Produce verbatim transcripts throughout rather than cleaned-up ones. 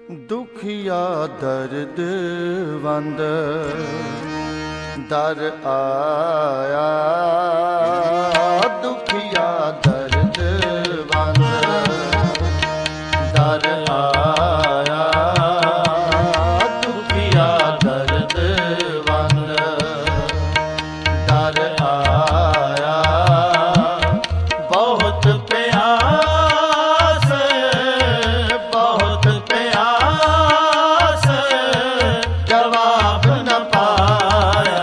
दुखिया दर्द वंद दर आया, दुखिया दर्द वंद दर आया, दुखिया दर्द वंद दर आया। बहुत प्यास बहुत प्यास जवाब न पाया,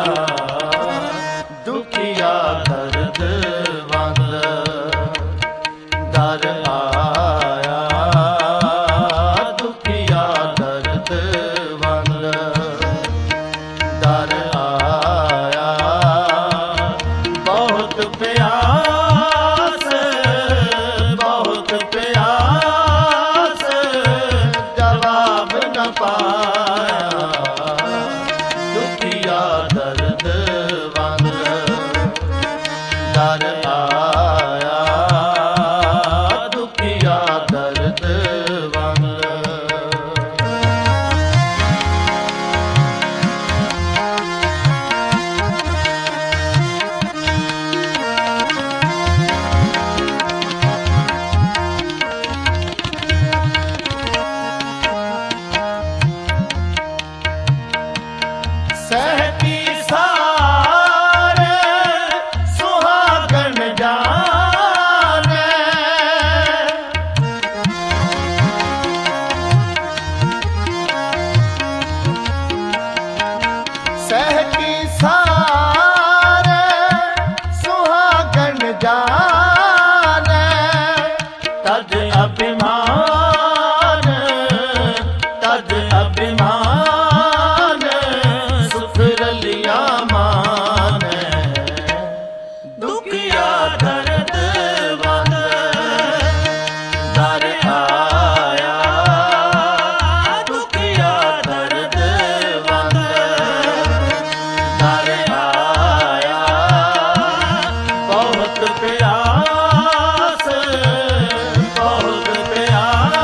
दुखिया दर्द वंद दर आया, दुखिया दर्द वंद दर आया। बहुत प्यास बहुत प्यास जवाब न पाया, दुखिया दर्द वंद दर आया, दुखिया दर्द वंद। सहती सार सुहागन जाने, सहती सार सुहागन जाने, तज अभिमान तज अभिमान सुख रलिया माने, दुखिया दर्द वंद दर आया, दुखिया दर्द वंद दर आया। बहुत प्यास बहुत प्यास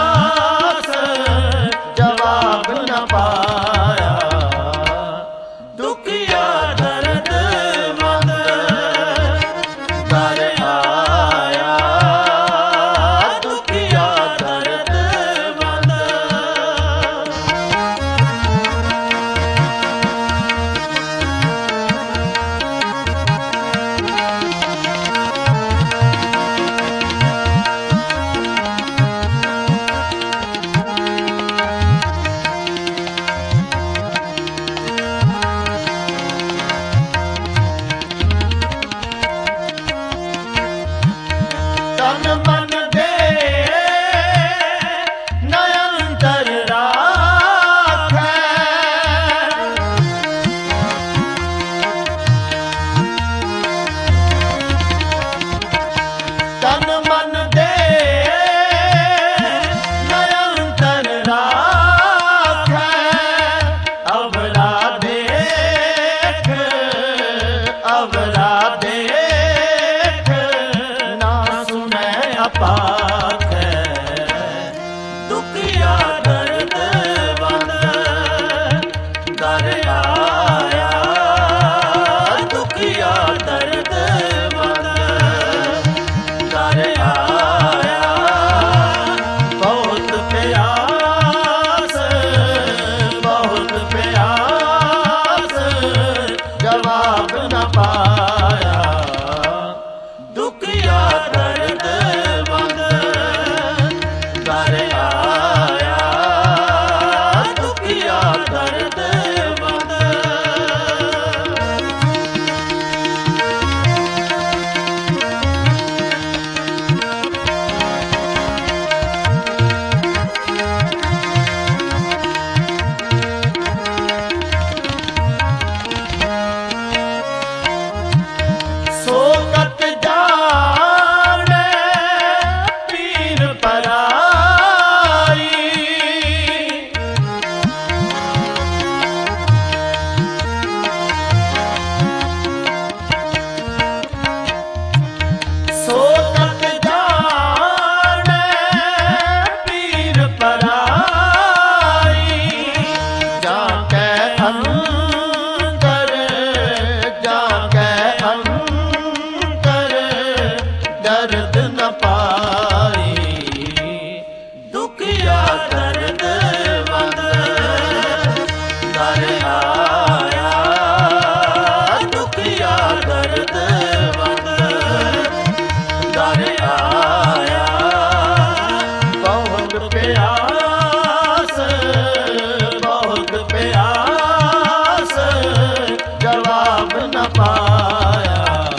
प्यास बहुत प्यास जवाब न पाया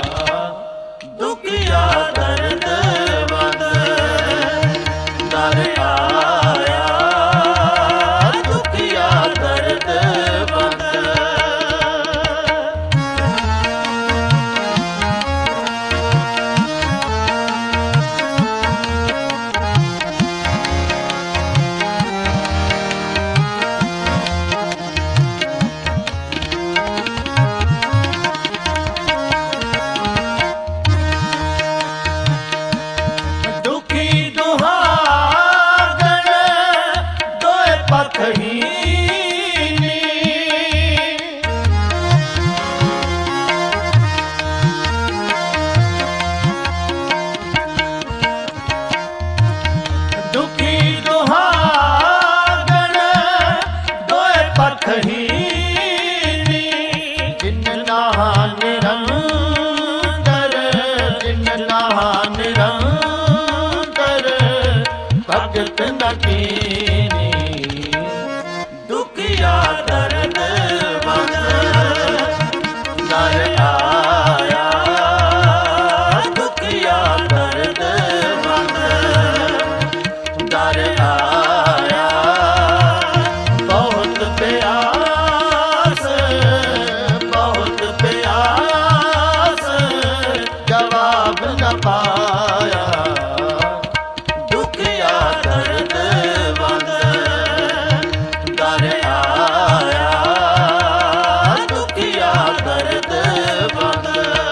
दुखिया दर्द बंद दर आया दुखिया दर्द बंद भगत न कीनी दुखिया दर्द बंद दर आया दुखिया दर्द बंद दर आया बहुत प्यास बहुत प्यास जवाब न पाया दर्द बंद दर आया दुखिया दर्द बंद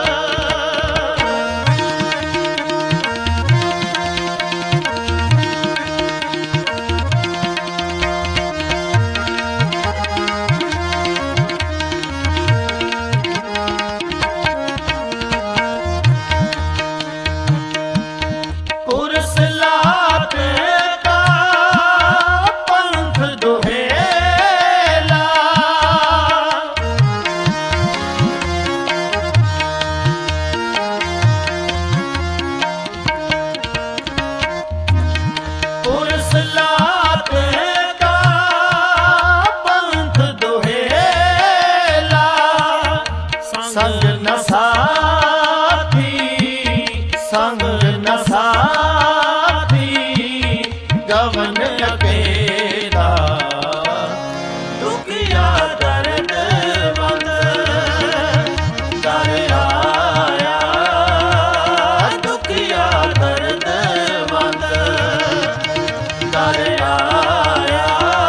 संग न साथी संग न साथी गवन अकेला दुखिया दर्द बंद दर आया दुखिया दर्द बंद दर आया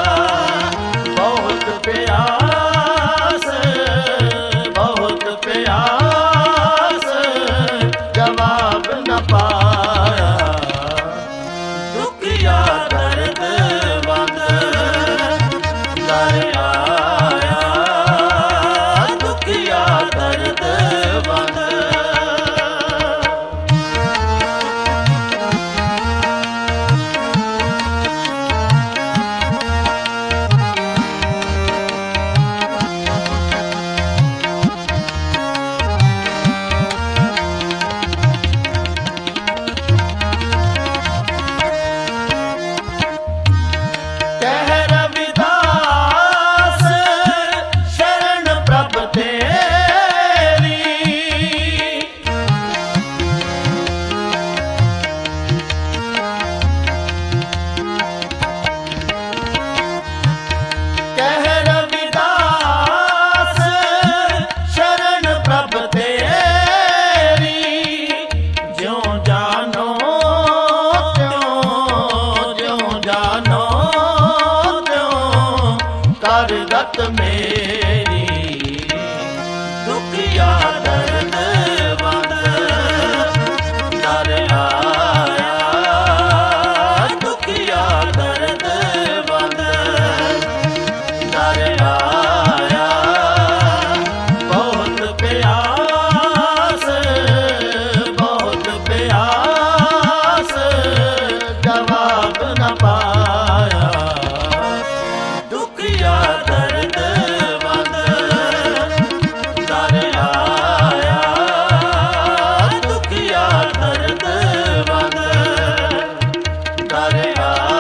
बहुत प्यास प्यास जवाब न पाया दुखिया दर्द बंद दर आया दुखिया दर्द बंद दत मेरी दुखिया दर्द बंद दर आया दुखिया दर्द बंद दर आया बहुत प्यास बहुत प्यास जवाब न पाया दुखिया दर्द बंद दर आया दुखिया दर्द बंद दर आया